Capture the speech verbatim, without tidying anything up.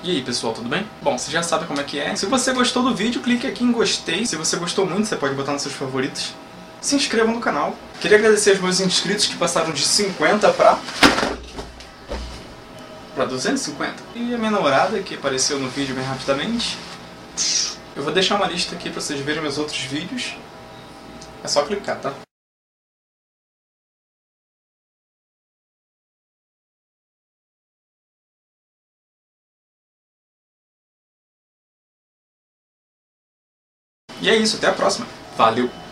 E aí pessoal, tudo bem? Bom, você já sabe como é que é. Se você gostou do vídeo, clique aqui em gostei. Se você gostou muito, você pode botar nos seus favoritos. Se inscreva no canal. Queria agradecer aos meus inscritos que passaram de cinquenta pra... pra duzentos e cinquenta. E a minha namorada, que apareceu no vídeo bem rapidamente. Eu vou deixar uma lista aqui pra vocês verem meus outros vídeos. É só clicar, tá? E é isso, até a próxima. Valeu!